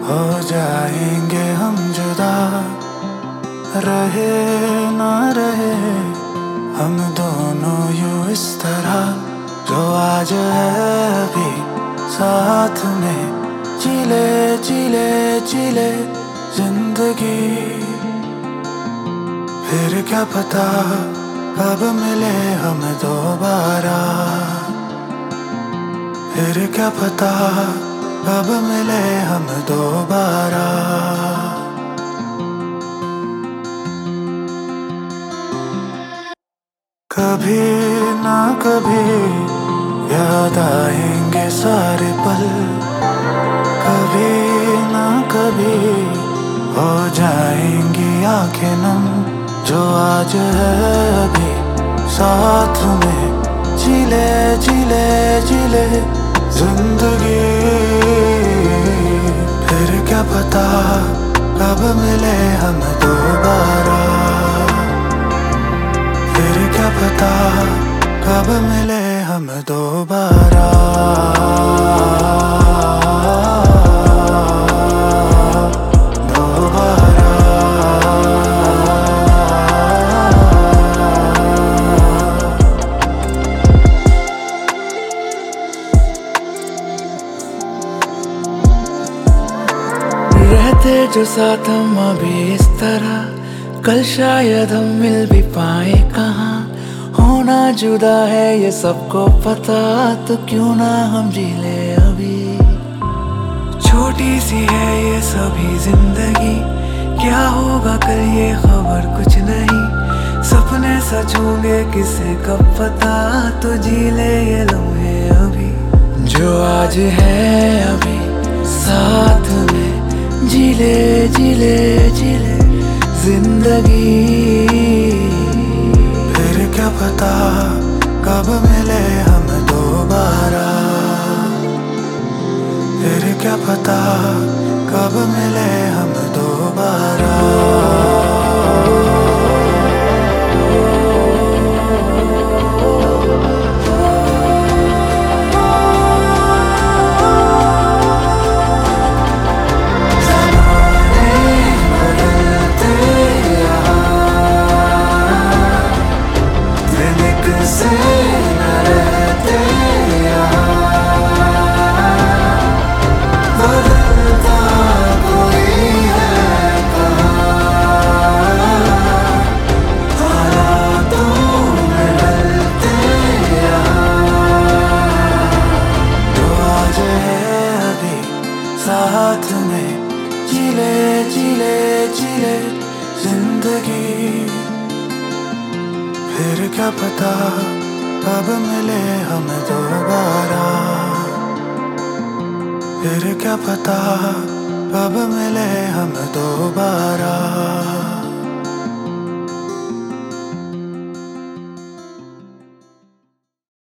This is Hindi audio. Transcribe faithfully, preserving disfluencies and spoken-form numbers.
हो जाएंगे हम जुदा, रहे ना रहे हम दोनों यूं इस तरह। जो आज है अभी साथ में, जिले जिले जिले जिंदगी। फिर क्या पता कब मिले हम दोबारा, फिर क्या पता कब मिले हम दोबारा। कभी ना कभी याद आएंगे सारे पल, कभी ना कभी हो जाएंगी आंखें नम। जो आज है अभी साथ में, जिले जिले जिले जिंदगी। फिर क्या पता कब मिले हम दोबारा, फिर क्या पता कब मिले हम दोबारा। रहते जो साथ हम अभी इस तरह, कल शायद हम मिल भी पाए कहाँ। होना जुदा है ये सबको पता, तो क्यों ना हम जी ले अभी। छोटी सी है ये सभी जिंदगी, क्या होगा कल ये खबर कुछ नहीं। सपने सच होंगे किसे कब पता, तो जी ले ये लम्हे अभी। जो आज है अभी साथ में, जिले जिले जिले जिंदगी। फिर क्या पता कब मिले हम दोबारा, फिर क्या पता कब मिले हम दोबारा। साथ में जिले जिले जिले जिंदगी। फिर क्या पता कब मिले हम दोबारा, फिर क्या पता कब मिले हम दोबारा।